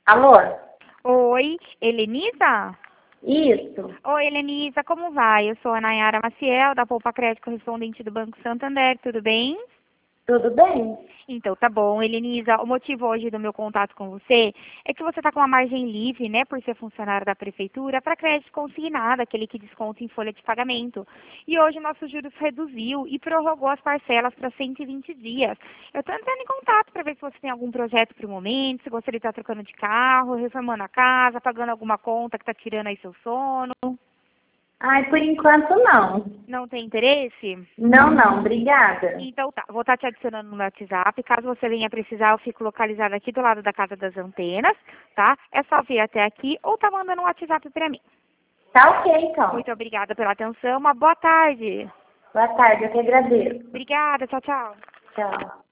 Alô? Oi, Helenisa? Isso. Oi, Helenisa, como vai? Eu sou a Nayara Maciel, da Poupa Crédito correspondente do Banco Santander, tudo bem? Tudo bem? Então, tá bom, Helenisa. O motivo hoje do meu contato com você é que você está com uma margem livre, né, por ser funcionário da prefeitura, para crédito consignado, aquele que desconta em folha de pagamento. E hoje o nosso juros reduziu e prorrogou as parcelas para 120 dias. Eu estou entrando em contato para ver se você tem algum projeto para o momento, se gostaria de estar trocando de carro, reformando a casa, pagando alguma conta que está tirando aí seu sono. Ai, por enquanto não. Não tem interesse? Não, obrigada. Então tá, vou estar te adicionando no meu WhatsApp. Caso você venha precisar, eu fico localizada aqui do lado da Casa das Antenas, tá? É só vir até aqui ou tá mandando um WhatsApp para mim. Tá ok, então. Muito obrigada pela atenção. Uma boa tarde. Boa tarde, eu que agradeço. Obrigada. Tchau, tchau. Tchau.